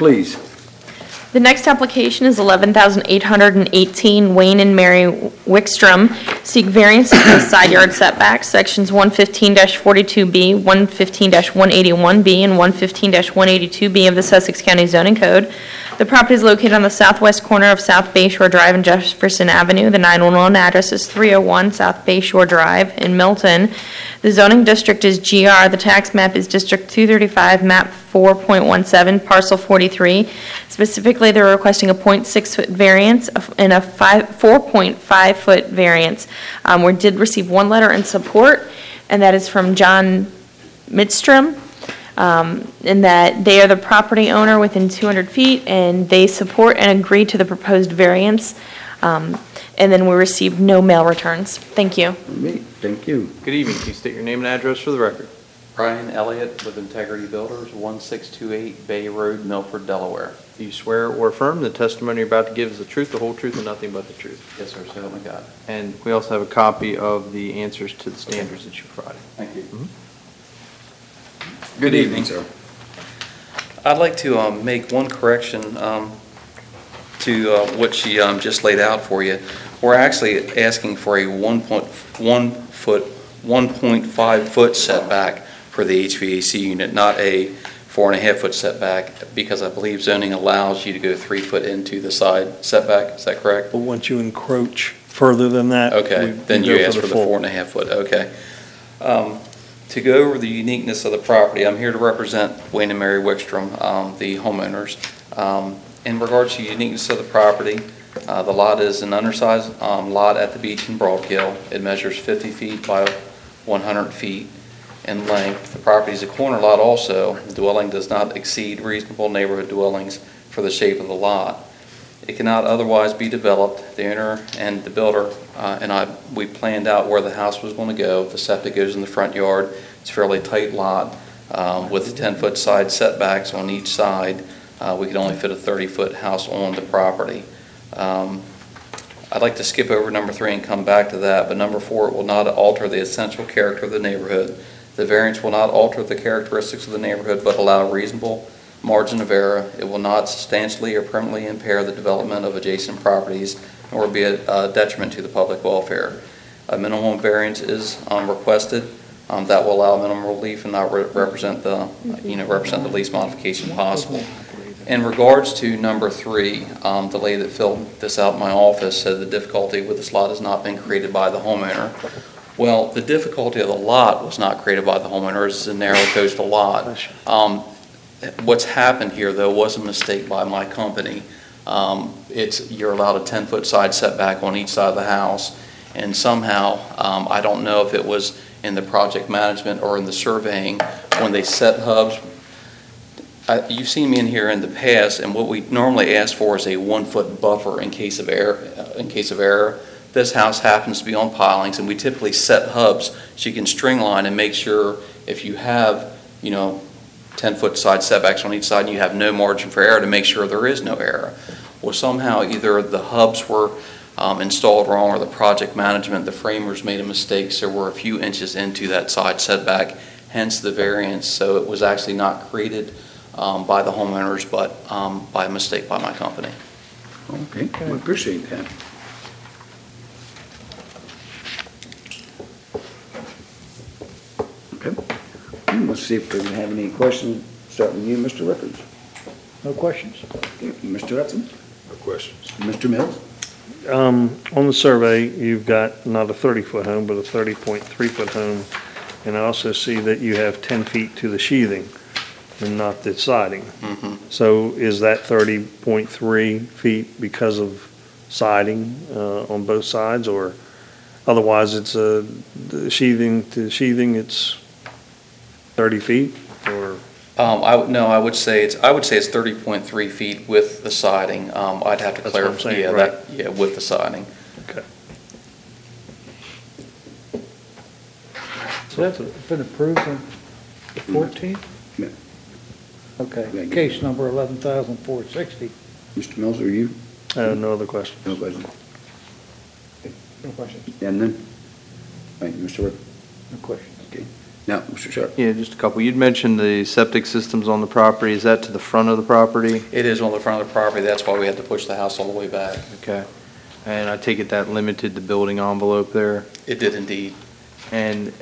please. The next application is 11,818 Wayne and Mary Wickstrom. Seek variance of the side yard setbacks, sections 115-42B, 115-181B, and 115-182B of the Sussex County Zoning Code. The property is located on the southwest corner of South Bay Shore Drive and Jefferson Avenue. The 911 address is 301 South Bay Shore Drive in Milton. The zoning district is GR. The tax map is District 235, map 4.17, parcel 43. Specifically, they're requesting a 0.6-foot variance and a 4.5-foot variance. We did receive one letter in support, and that is from John Midstrom, in that they are the property owner within 200 feet, and they support and agree to the proposed variance. And then we received no mail returns. Thank you. Thank you. Good evening. Can you state your name and address for the record? Brian Elliott with Integrity Builders, 1628 Bay Road, Milford, Delaware. Do you swear or affirm the testimony you're about to give is the truth, the whole truth, and nothing but the truth? Yes, sir. So help me God. And we also have a copy of the answers to the standards that you provided. Thank you. Good evening, sir. I'd like to make one correction to what she just laid out for you. We're actually asking for a 1.5 foot setback for the HVAC unit, not a 4.5 foot setback, because I believe zoning allows you to go 3 foot into the side setback. Is that correct? But once you encroach further than that, Okay, then you ask for the 4.5 foot. Okay. To go over the uniqueness of the property, I'm here to represent Wayne and Mary Wickstrom, the homeowners. In regards to the uniqueness of the property, the lot is an undersized lot at the beach in Broadkill. It measures 50 feet by 100 feet in length. The property is a corner lot also. The dwelling does not exceed reasonable neighborhood dwellings for the shape of the lot. It cannot otherwise be developed. The owner and the builder we planned out where the house was going to go. The septic goes in the front yard. It's a fairly tight lot with 10-foot side setbacks on each side. We could only fit a 30-foot house on the property. I'd like to skip over number 3 and come back to that, but number 4, it will not alter the essential character of the neighborhood. The variance will not alter the characteristics of the neighborhood, but allow a reasonable margin of error. It will not substantially or permanently impair the development of adjacent properties, nor be a detriment to the public welfare. A minimum variance is requested. That will allow minimum relief and not represent the least modification possible. In regards to number 3, the lady that filled this out in my office said the difficulty with this lot has not been created by the homeowner. Well, the difficulty of the lot was not created by the homeowner. It's a narrow coastal lot. What's happened here, though, was a mistake by my company. You're allowed a 10-foot side setback on each side of the house, and somehow, I don't know if it was in the project management or in the surveying, when they set hubs. You've seen me in here in the past, and what we normally ask for is a 1-foot buffer in case of error. This house happens to be on pilings, and we typically set hubs so you can string line and make sure if you have, 10-foot side setbacks on each side, and you have no margin for error to make sure there is no error. Well, somehow either the hubs were installed wrong, or the project management, the framers made a mistake, so we're a few inches into that side setback, hence the variance. So it was actually not created by the homeowners, but by mistake by my company. Okay, we appreciate that. Okay. Let's see if we have any questions. Start with you, Mr. Rickards. No questions. Okay. Mr. Hudson? No questions. Mr. Mills? on the survey, you've got not a 30-foot home, but a 30.3-foot home. And I also see that you have 10 feet to the sheathing and not the siding. Mm-hmm. So is that 30.3 feet because of siding on both sides, or otherwise it's the sheathing to sheathing, it's 30 feet, or? I would say it's 30.3 feet with the siding. I'd have to That's clarify. what I'm saying, Yeah, right. with the siding. Okay. So that's been approved on the 14th? Yeah. Okay, Yeah. case number 11,460. Mr. Mills, are you? No other questions. No questions. No questions. And then? Thank you, Mr. Rick. No questions. Okay. Now, Mr. Sharp? Yeah, just a couple. You'd mentioned the septic systems on the property. Is that to the front of the property? It is on the front of the property, that's why we had to push the house all the way back. Okay. And I take it that limited the building envelope there? It did indeed. And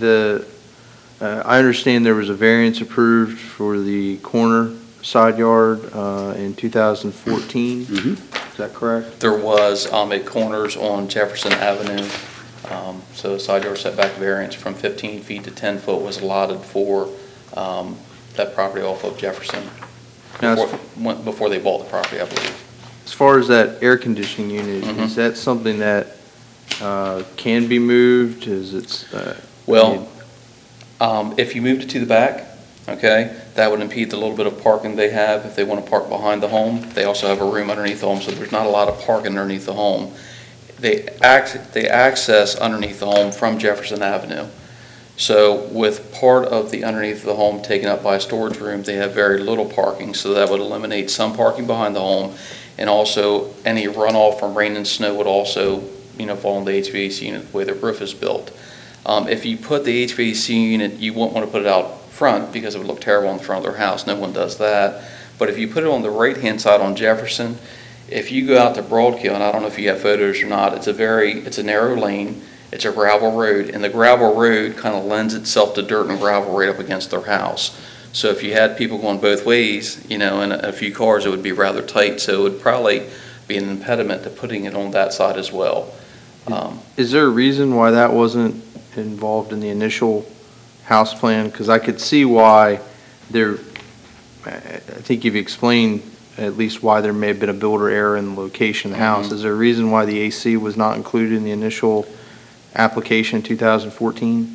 I understand there was a variance approved for the corner side yard in 2014? Mhm. Is that correct? There was, it corners on Jefferson Avenue, so a side yard setback variance from 15 feet to 10 foot was allotted for that property off of Jefferson, Now, before they bought the property, I believe. as far as that air conditioning unit, Mhm. is that something that can be moved? Is it? Well, if you moved it to the back, okay, that would impede the little bit of parking they have if they want to park behind the home. They also have a room underneath the home, so there's not a lot of parking underneath the home. They access underneath the home from Jefferson Avenue. So with part of the underneath the home taken up by a storage room, they have very little parking, so that would eliminate some parking behind the home. And also, any runoff from rain and snow would also, fall on the HVAC unit the way the roof is built. If you put the HVAC unit, you wouldn't want to put it out front because it would look terrible in the front of their house. No one does that. But if you put it on the right-hand side on Jefferson, if you go out to Broadkill, and I don't know if you have photos or not, it's a narrow lane, it's a gravel road, and the gravel road kind of lends itself to dirt and gravel right up against their house. So if you had people going both ways, and a few cars, it would be rather tight. So it would probably be an impediment to putting it on that side as well. Is there a reason why that wasn't involved in the initial house plan? Because I could see why I think you've explained at least why there may have been a builder error in the location of the house. Mhm. Is there a reason why the AC was not included in the initial application in 2014?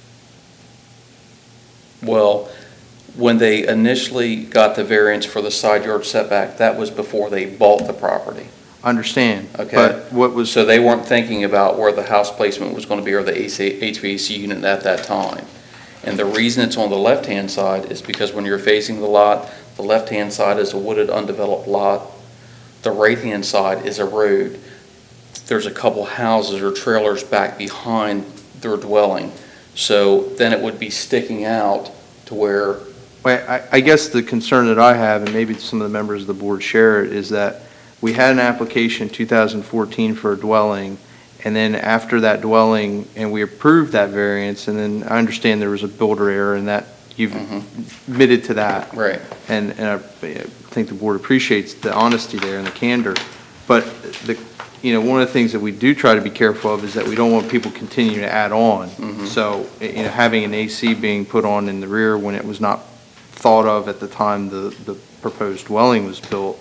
Well, when they initially got the variance for the side yard setback, that was before they bought the property. I understand. Okay. But what was, So they weren't thinking about where the house placement was going to be or the HVAC unit at that time. And the reason it's on the left-hand side is because when you're facing the lot, the left-hand side is a wooded, undeveloped lot. The right-hand side is a road. There's a couple houses or trailers back behind their dwelling. So then it would be sticking out to where, I guess the concern that I have, and maybe some of the members of the board share it, is that we had an application in 2014 for a dwelling, and then after that dwelling, and we approved that variance, and then I understand there was a builder error, and that you've admitted to that. right. And I think the board appreciates the honesty there and the candor. But one of the things that we do try to be careful of is that we don't want people continuing to add on. So, having an AC being put on in the rear when it was not thought of at the time the proposed dwelling was built,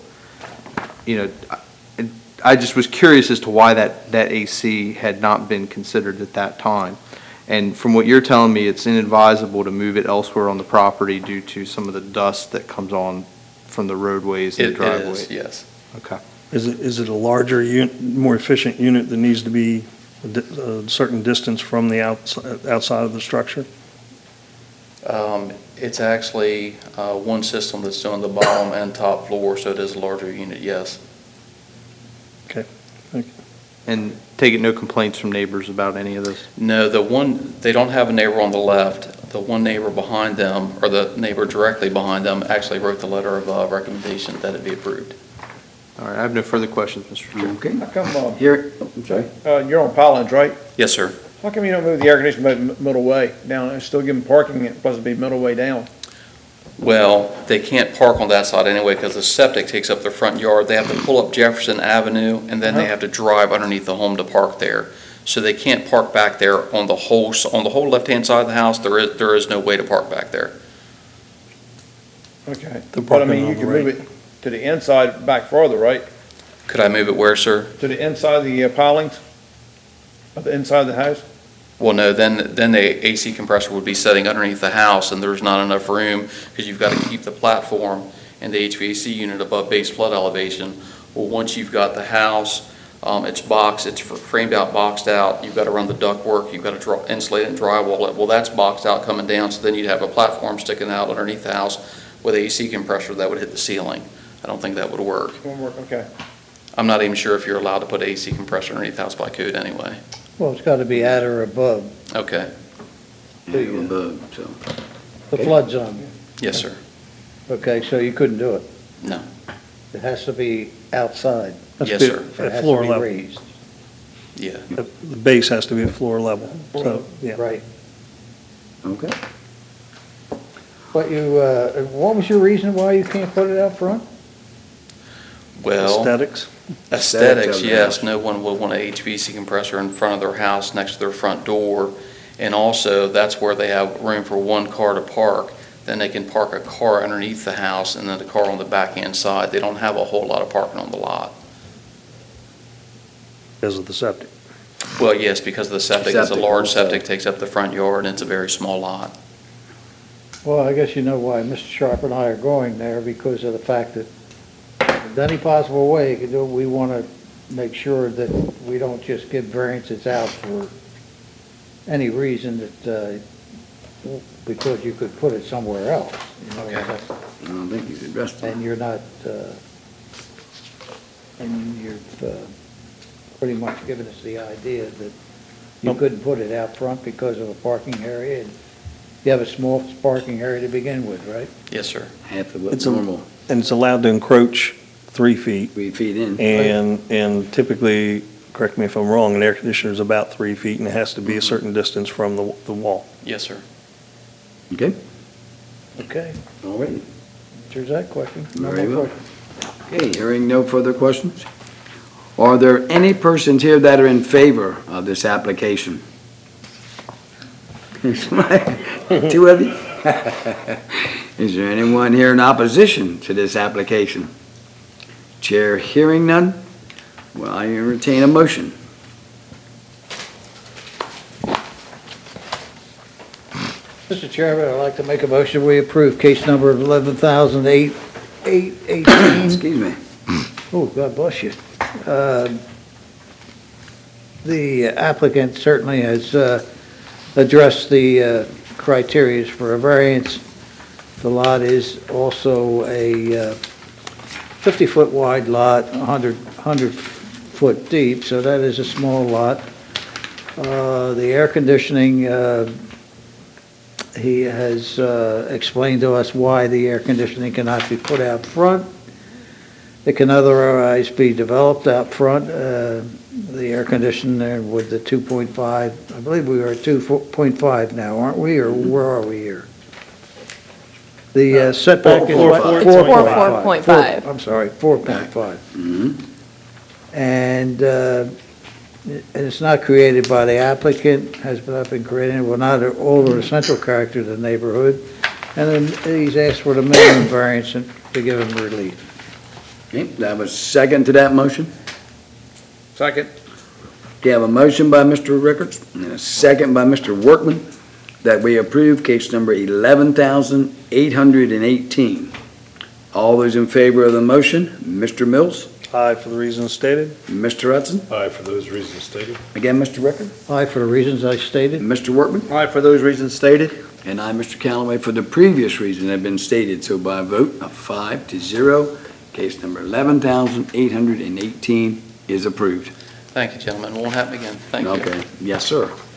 I just was curious as to why that AC had not been considered at that time. And from what you're telling me, it's inadvisable to move it elsewhere on the property due to some of the dust that comes on from the roadways and the It driveways. is, yes. Okay. Is it a larger unit, more efficient unit that needs to be a certain distance from the outside of the structure? It's actually one system that's doing the bottom and top floor, so it is a larger unit, yes. Okay, thank you. And take it no complaints from neighbors about any of this? No, they don't have a neighbor on the left. The one neighbor behind them, or the neighbor directly behind them, actually wrote the letter of recommendation that it be approved. All right, I have no further questions, Mr. Chair. Okay. How come, Here, I'm sorry. you're on Pilings, right? Yes, sir. How come you don't move the air conditioning middle way down, and still give them parking, and plus it'd be middle way down? Well, they can't park on that side anyway because the septic takes up their front yard. They have to pull up Jefferson Avenue, and then they have to drive underneath the home to park there. So they can't park back there on the whole left-hand side of the house. There is no way to park back there. Okay. The But I parking mean, on you the can right. move it to the inside back farther, right? Could I move it where, sir? To the inside of the pilings? Of the inside of the house? Well, no, then the AC compressor would be sitting underneath the house, and there's not enough room because you've got to keep the platform and the HVAC unit above base flood elevation. Well, once you've got the house, it's boxed, it's framed out, boxed out, you've got to run the ductwork, you've got to insulate it and drywall it. Well, that's boxed out coming down, so then you'd have a platform sticking out underneath the house with an AC compressor that would hit the ceiling. I don't think that would work. Won't work, okay. I'm not even sure if you're allowed to put an AC compressor underneath the house by code anyway. Well, it's got to be at or above. Okay. and above, so. The flood zone. Yes, sir. Okay, so you couldn't do it. No. It has to be outside. Has to Yes, be sir. It At has floor to be level. raised. Yeah. The base has to be at floor level, so, yeah. Right. Okay. But you, what was your reason why you can't put it out front? Well, Aesthetics. aesthetics, of the yes. house. No one would want a HVAC compressor in front of their house next to their front door. And also, that's where they have room for one car to park. Then they can park a car underneath the house and then the car on the backhand side. They don't have a whole lot of parking on the lot. Because of the septic. Well, yes, because the septic is a Septic large also. septic, takes up the front yard, and it's a very small lot. Well, I guess you know why Mr. Sharp and I are going there, because of the fact that in any possible way you can do it, we want to make sure that we don't just give variances out for any reason that, because you could put it somewhere else. You know, Okay. I don't think you addressed that. And you're not, and you've pretty much given us the idea that you Nope. couldn't put it out front because of a parking area, and you have a small parking area to begin with, right? Yes, sir. Half of what's It's a- normal, And it's allowed to encroach 3 feet. 3 feet in. And typically, correct me if I'm wrong, an air conditioner is about 3 feet, and it has to be a certain distance from the wall. Yes, sir. Okay, Okay, all right. answers that question. No Very more well. questions. Okay, hearing no further questions. Are there any persons here that are in favor of this application? Two of you? Is there anyone here in opposition to this application? Chair hearing none, well, I entertain a motion. Mr. Chairman, I'd like to make a motion, we approve case number 11,818. Excuse me. Oh, God bless you. The applicant certainly has addressed the criteria for a variance. The lot is also a 50-foot wide lot, 100-foot deep, so that is a small lot. The air conditioning, he has explained to us why the air conditioning cannot be put out front. It can otherwise be developed out front. The air conditioner with the 2.5, I believe we are at 2.5 now, aren't we, or where are we here? The setback is what? 4.5. I'm sorry, 4.5. Mhm. And it's not created by the applicant, has not been created, will not alter the central character of the neighborhood. And then he's asked for the minimum variance and to give him relief. Okay, that was second to that motion. Second. We have a motion by Mr. Rickards and a second by Mr. Workman that we approve case number 11,818. All those in favor of the motion, Mr. Mills, Aye, for the reasons stated. Mr. Hudson, Aye, for those reasons stated. again, Mr. Rickard, Aye, for the reasons I stated. Mr. Workman, Aye, for those reasons stated. and I, Mr. Callaway, for the previous reason have been stated. So by a vote of 5-0, case number 11,818 is approved. Thank you, gentlemen. Won't happen again. Thank you. Okay, yes, sir.